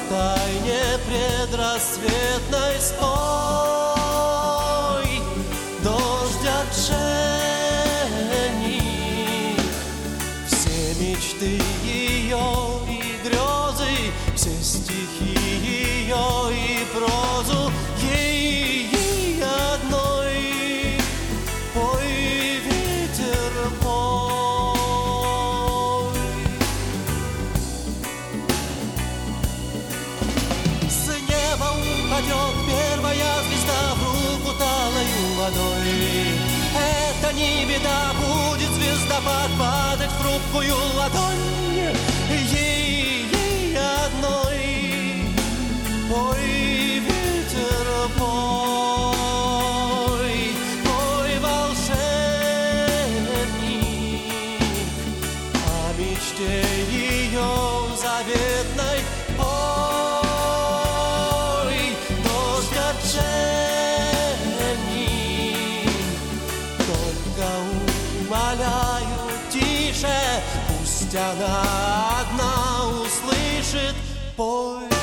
тайне предрассветной спой. Дождь отшельник, все мечты ее и грезы, все стихи ее и прозу ей одной пой, ветер, пой. С неба упадет первая звезда в руку талою водой. Это не беда, будет звездопад падать в хрупкую ладонь. Ей одной пой, ветер, пой, пой, волшебник, о мечте ее заветной пой. Дождь отшельник, только умоляю тише, пусть она одна услышит, пой.